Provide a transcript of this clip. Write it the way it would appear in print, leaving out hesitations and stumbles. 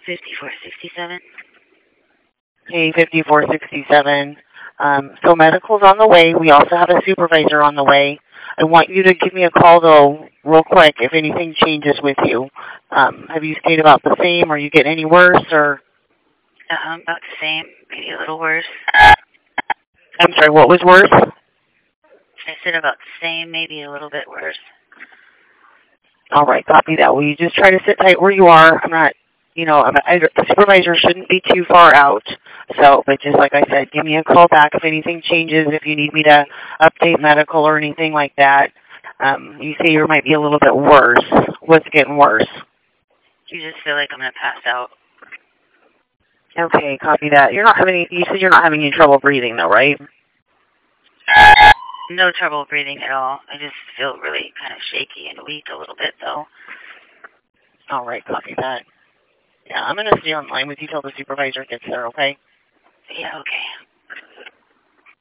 5467. Hey, 5467. So medical's on the way. We also have a supervisor on the way. I want you to give me a call, though, real quick, if anything changes with you. Have you stayed about the same? Are you getting any worse? Or About the same, maybe a little worse. I'm sorry, what was worse? I said about the same, maybe a little bit worse. All right, copy that. Will you just try to sit tight where you are? I'm not, the supervisor shouldn't be too far out. So, but just like I said, give me a call back if anything changes, if you need me to update medical or anything like that. You say you might be a little bit worse. What's getting worse? You just feel like I'm going to pass out. Okay, copy that. You said you're not having any trouble breathing though, right? No trouble breathing at all. I just feel really kind of shaky and weak a little bit, though. All right, copy that. Yeah, I'm going to stay online with you till the supervisor gets there, okay? Yeah, okay.